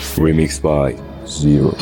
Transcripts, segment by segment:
Remix by Zero.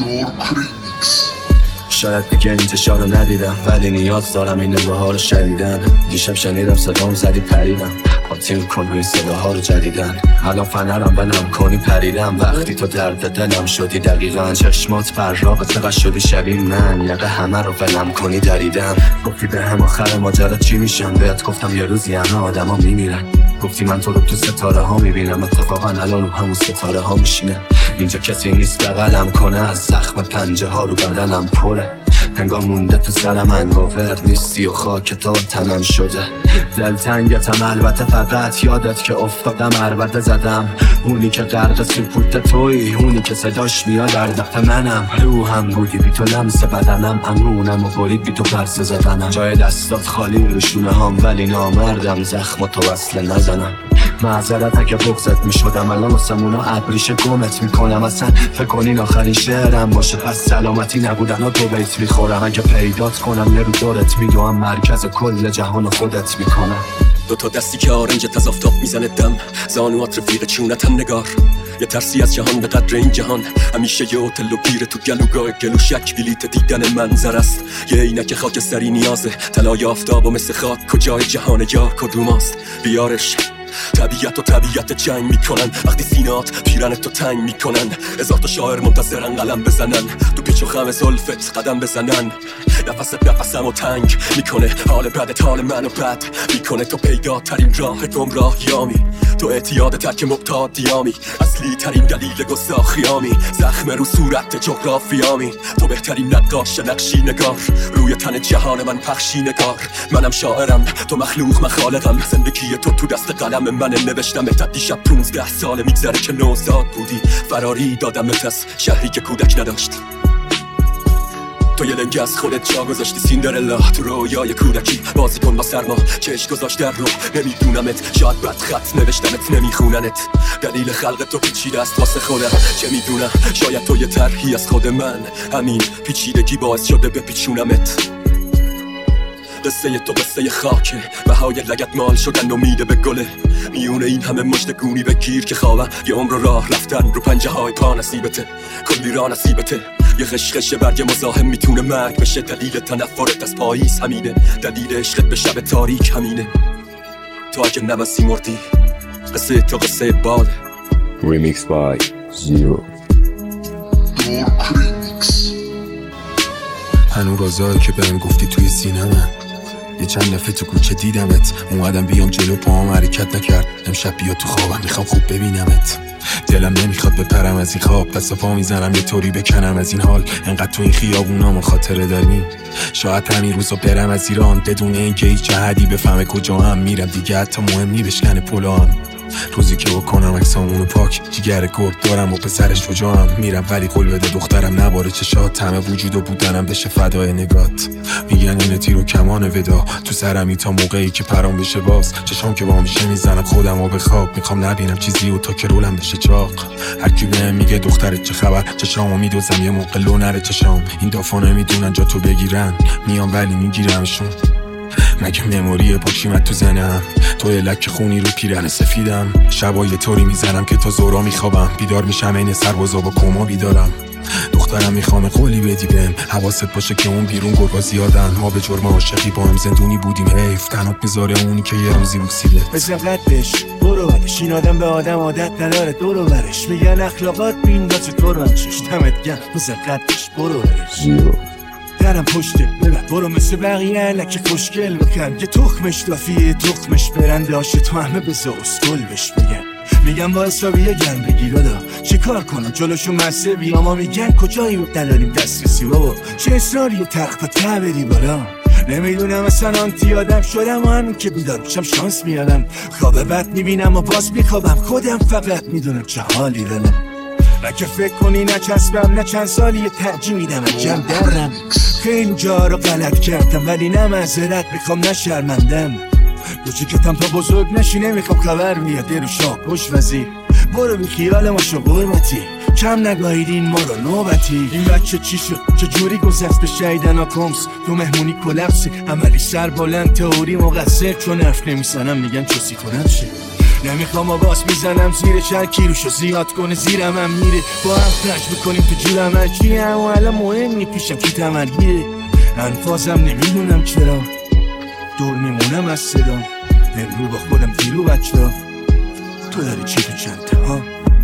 شاید دیگه انتشار رو ندیدم ولی نیاز دارم این نوها رو شدیدن. دیشب شنیدم صدام زدی پریدم قاطی میکن روی صداها رو جدیدن. الان فنرم بلم کنی پریدم وقتی تو درد دلم شدی دقیقا. چشمات براق چقدر شدی شبیه من یقه همه رو ولم کنی دریدم. گفتی به هم آخر ماجرا چی میشم بهت گفتم یه روزی همه آدم ها میمیرن. گفتی من تو رو تو ستاره ها میبینم اتفاقا الان رو همون ستاره ها میشینه. اینجا کسی نیست بغلم کنه از زخم پنجه ها رو بدنم پره. انگار مونده تو سرم انگاور نیستی و خاک تا تنم شده. دلتنگتم البته فقط یادت که افتادم عربده زدم. اونی که غرق سکوت توی اونی که صداش میاد در دفت منم. روحم بودی بی تو لمس بدنم امرونم و برید بی تو پرسه زدنم. جای دستات خالی روشونه هم ولی نامردم زخم تو وصله نزنم. معذرت اگه بغضت میشدم الان واسمونا ابریشه گمت میکنم. اصلا فکر کنین آخرین شعرم باشه پس سلامتی نبودن و دو بیت میخورم. اگه پیدات کنم یه رو دورت میدوام مرکز کل جهان خودت میکنم. دو تا دستی که آرنجت از آفتاب میزنه دم زانوات رفیق چونتم نگار. یه ترسی از جهان به قدر این جهان همیشه یه هتل و گیره تو گلوگاه گلو شک بلیت دیدن منظر است. یه عینک خاکستری نیازه طلای آفتاب و مثل خاک کجای جهان یار کدوماست بیارش. طبیعت و طبیعت جنگ میکنن وقتی سینات پیرن تو تنگ میکنن. هزار تا شاعر منتظرن قلم بزنن تو پیچ و خم زلفت قدم بزنن. نفسم و تنگ میکنه حال بدت حال منو بد میکنه. تو پیدا ترین راه گمراهیامی تو اعتیاد ترک معتادیامی اصلی ترین دلیل گستاخیامی زخم رو صورت جغرافیامی. تو بهترین نقاش نقشی نگار روی تن جهان من پخشی نگار. منم شاعرم تو مخلوق مخالقم زندگی تو دست قلم من نوشتم تا دیشب 15 ساله میگذره که نوزاد بودی فراری دادمت از شهری که کودک نداشت. تو یه لنگ از خودت جا گذاشتی سیندرلا تو رویای کودکی بازی کن با سرما چشم گذاشت در رو نمیدونمت شاید بد خط نوشتمت نمیخوننت. دلیل خلق تو پیچیده است واسه خودم چه میدونم شاید تو یه طرحی از خود من همین پیچیدگی باعث شده بپیچونمت. قصه تو قصه خاکه بهای لگت مال شدن امیده به گله. میونه این همه مجد گونی بگیر که خوابم یه عمر راه رفتن رو پنجه های پا نصیبته کلی راه نصیبته. یه خشخش برگ مزاحم میتونه مرگ بشه. دلیل تنفرت از پاییز همینه دلیل عشقت به شب تاریک همینه. تو اگه نبسی مردی قصه تو قصه باده. Remix by Zero. هنو رازایی که بهم گفتی توی سینه من یه چند دفعه تو کوچه دیدمت اومدم بیام جلو پاهم حرکت نکرد. امشب بیا تو خوابم میخوام خوب ببینمت. دلم نمیخواد بپرم از این خواب پس پا میزنم یه طوری بکنم از این حال. انقدر تو این خیابونا ما خاطره داریم شاید همین روزا برم از ایران بدون اینکه هیچ جهدی بفهمه کجا هم میرم دیگه حتی مهم نی بشکنه پلان. روزی که بکنم عکسامونو پاک جیگر گرد دارم و پسرش شجاعم میرم ولی قول بده دخترم نباره چشات همه وجود و بودنم بشه فدای نگات. میگن این تیر و کمان ودا تو سرمی تا موقعی که پرام بشه باز چشام که با میشه میزنم خودم و به خواب میخوام نبینم چیزی و تا که رولم بشه چاق. هر کی بهم میگه دخترت چه خبر چشامو میدوزم یه موقع لو نره چشام. این دافا نمیدونن جا تو بگیرن میام ولی میگیرمشون. مگه مموری پاکیمت تو زنم تو یه لک خونی رو پیرن سفیدم. شبای طوری میزنم که تا زورا میخوابم بیدار میشم این سربازا با کما بیدارم. دخترم میخوام قولی بدی بهم حواست باشه که اون بیرون گرگا زیادن. ما به جرم عاشقی با هم زندونی بودیم حیف تنات میذاره اونی که یه روزی بوسیده. مثل قدش برو برش این آدم به آدم عادت نداره دورو برش میگن اخلاقات بینداز تو رو چشتمت گم مثل قدش برو برش. Zero. درم پشته ببر برو مثل بقیه لکه خوشگل بکن. یه تخمش دافیه تخمش برنده هاشه تو همه بزا اسکل بش میگن با حسابیه گرم بگیر دادا چی کار کنم جلوشون مسه بیا. ما میگن کجایی رو نداریم دسترسی بابا چه اصراری تخت ته بری بالا. نمیدونم اصلا آنتی آدم شدم و همین که بیدار بشم شانس میادم. خواب بد میبینم و باز میخوابم خودم فقط میدونم چه حالی دارم. نه که فکر کنی نچسبم نه چند سالی یه ترجیح میدم انجام درم. خیلی جا رو غلط کردم ولی نه معذرت میخوام نه شرمندم. کوچیکتم تا بزرگ نشی نمیخوام خبر بیاد رو شاه پشت وزیر. برو بی خیال ما شو قرمتی کم نگاهیدین ما رو نوبتی. این بچه چی شد چه جوری گذشت به شیدن آکامس تو مهمونی کلپسی عملی سر بلند تئوری مقصر چون حرف نمیزنم میگن چوسی کنم شه. نمیخوام آواز میزنم زیر چند کیلوشو زیاد کنه زیرم هم میره با هم خرج میکنیم تو جورم هرچی هم و الان مهم نی پیشم کی تمرگیره انفازم نمیدونم چرا دور میمونم از صدام امرو با خودم دیرو بچه تو داری چی تو چنده ها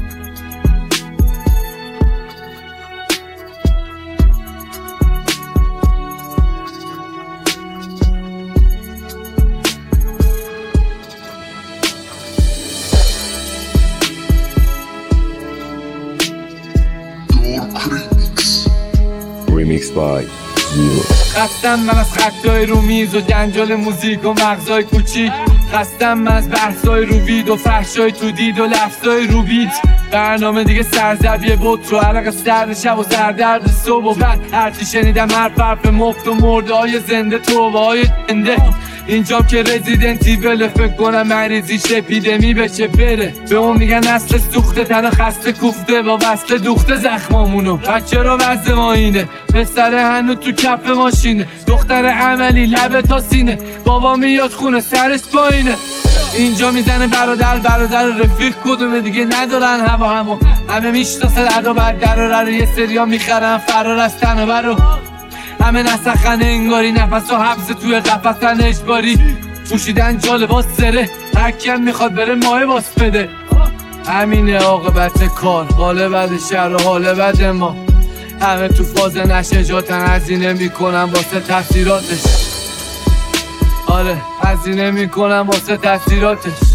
Remixed by Zero. خستم من از خطای رو میز و جنجال موزیک و مغزای کوچیک خستم من از بحثای رو وید و فحشای تو دید و لفظای رو بیت برنامه دیگه سرزبیه بود رو عرق سرد شب و سردرد صبح و بعد هرچی شنیدم حرف مفت و مرده های زنده توبه های زنده اینجام که رزیدنتی بله فکر کنم مریضیش اپیدمی بشه بره به اون میگن نسل سوخته تن خسته کوفته با وصل دوخته زخمامونو بچه رو وزه ما اینه پسر هنو تو کف ماشینه دختر عملی لبه تا سینه بابا میاد خونه سرش پایینه اینجا میزنه برادر رفیق کدومه دیگه ندارن هوا همه میشناسه درد و بر یه سریا میخرن فرار از تنه رو همه نسخن انگاری نفس و حبس توی قفصن اجباری پوشیدن جالب با سره هرکیم میخواد بره ماه باس بده همینه عاقبت کار حال بد شهر و حال بد ما همه تو فاز نشجاتن هزینه میکنن واسه تاثیراتش آره هزینه میکنن واسه تاثیراتش